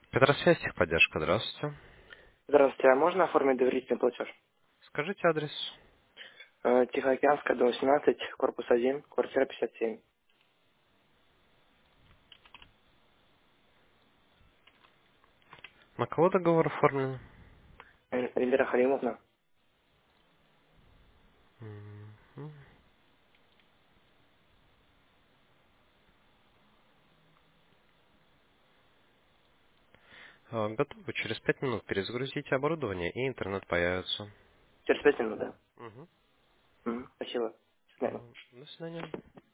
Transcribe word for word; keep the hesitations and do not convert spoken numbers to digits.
Петросвязь, техподдержка, здравствуйте. Здравствуйте, а можно оформить доверительный платеж? Скажите адрес. Э, Тихоокеанская, дом семнадцать, корпус один, квартира пятьдесят семь. На кого договор оформлен? Э, Эльвира Халимовна. Мгм. А, Готовы. Через пять минут перезагрузите оборудование, и интернет появится. Через пять минут, да? Мгм. Мгм, спасибо. До свидания. М, До свидания.